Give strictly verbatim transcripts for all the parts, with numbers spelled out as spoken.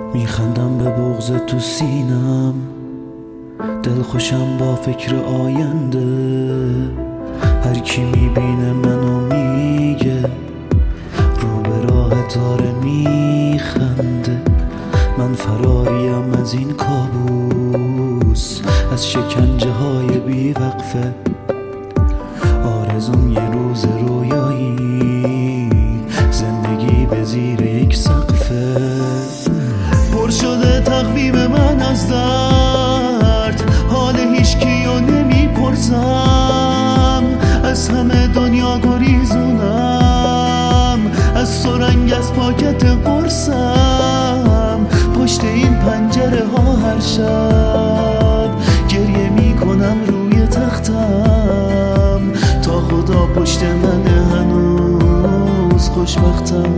میخندم به بغض تو سینم، دل خوشم با فکر آینده. هر کی میبینه منو میگه رو به راه داره میخنده. من فراریم از این کابوس، از شکنجه های بی وقفه. آرزوم یه روز رویایی، زندگی به زیر یک سقفه. پر شده تقویم من از درد، حال هیچ کیو نمیپرسم. از همه دنیا گریزونم، از سرنگ از پاکت قرصم. پشت این پنجره ها هر شب گریه میکنم روی تختم، تا خدا پشت من هنوز خوشبختم.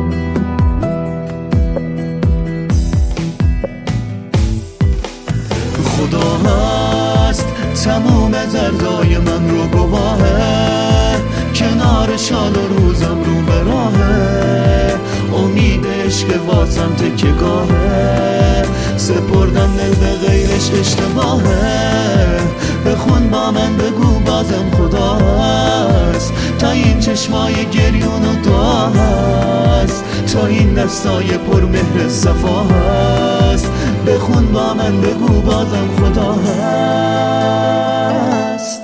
خدا هست تموم دردای من رو گواهه، کنار شال و روزم رو به راهه. امید عشق واسم تکه گاهه، سپردم دل به غیرش اشتباهه. بخون با من بگو بازم خدا هست، تا این چشمای گریون و دعا هست، تا این دستای پر مهر صفا هست. بخون با من بگو بازم خدا هست.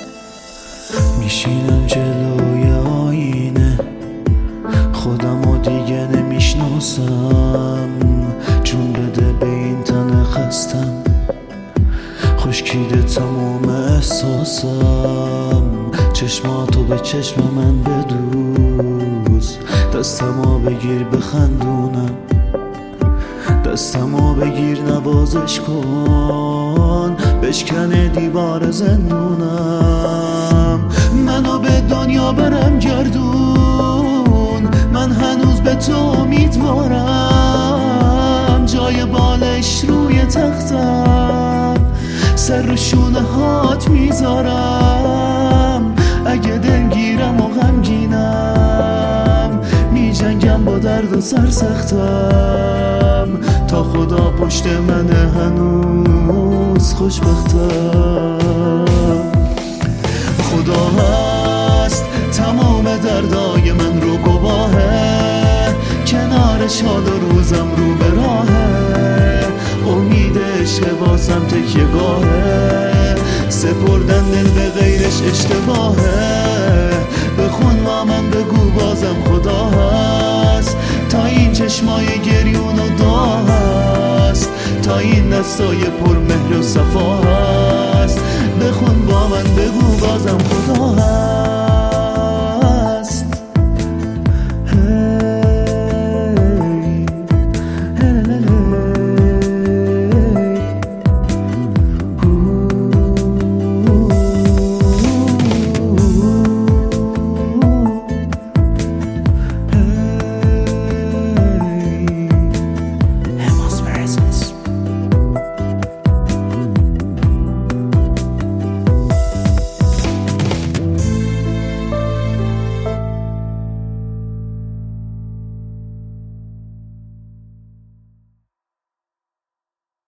میشینم جلوی آینه، خودم و دیگه نمیشناسم. جون بده به این تن خستم، خشکیده تمام احساسم. چشماتو به چشم من بدوز، دستمو بگیر بخندونم. دستمو بگیر نوازش کن، بشکنه دیوار زندونم. منو به دنیا برم گردون، من هنوز به تو امیدوارم. جای بالش روی تختم، سر رو شونه هات میذارم. اگه دلگیرم و غمگینم، میجنگم با درد و سرسختم، تا خدا پشت من هنوز خوشبختم. خدا هست تمام دردای من رو گواهه، کنار شاد و روزم رو به راهه. امید عشق واسم تکیه گاهه، سپردن دل به غیرش اشتباهه. بخون با من بگو بازم خدا هست، تا این چشمای گریون و دعا هست، تا این دستای پر مهر و صفا هست. بخون با من بگو بازم خدا هست.